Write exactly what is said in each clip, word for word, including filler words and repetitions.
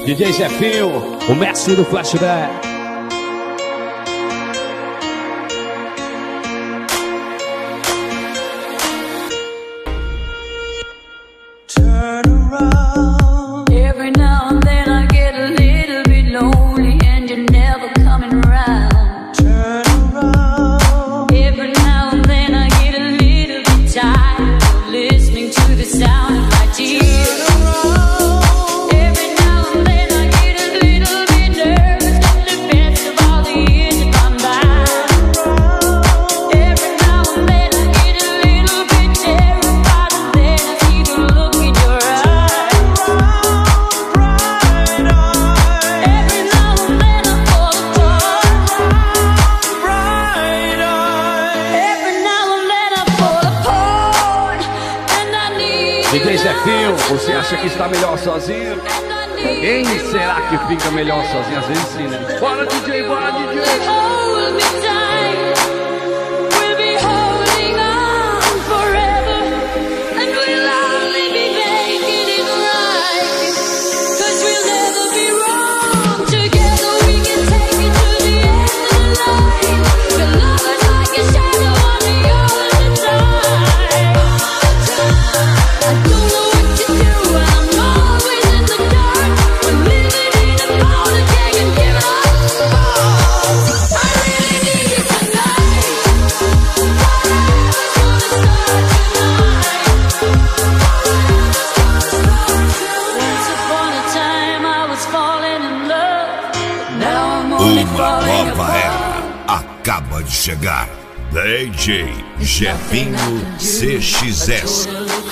D J Jefinho, o mestre do flashback. D J Jefinho, você acha que está melhor sozinho? Quem será que fica melhor sozinho? Às vezes sim, né? Bora, D J, bora, D J! Uma nova era acaba de chegar. D J Jefinho C X S.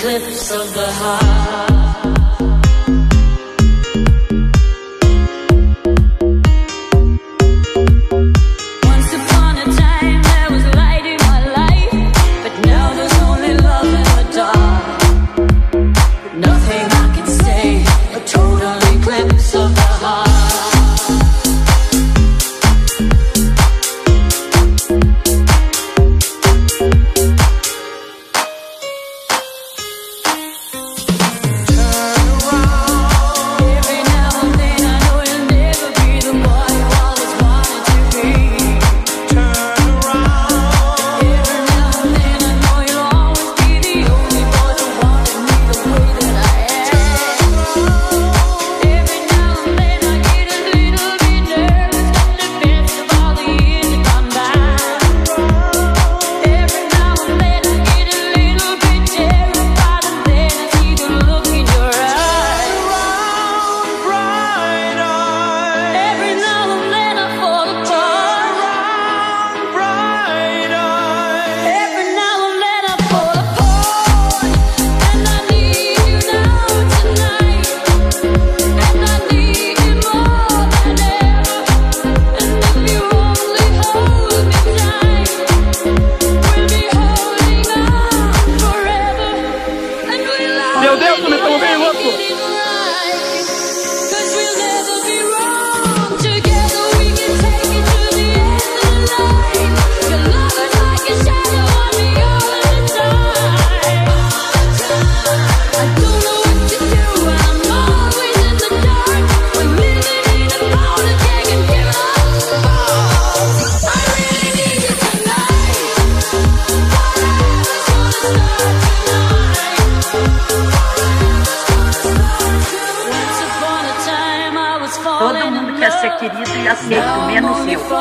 Meu Deus, como estamos bem louco! Todo mundo quer ser querido e aceito, menos eu.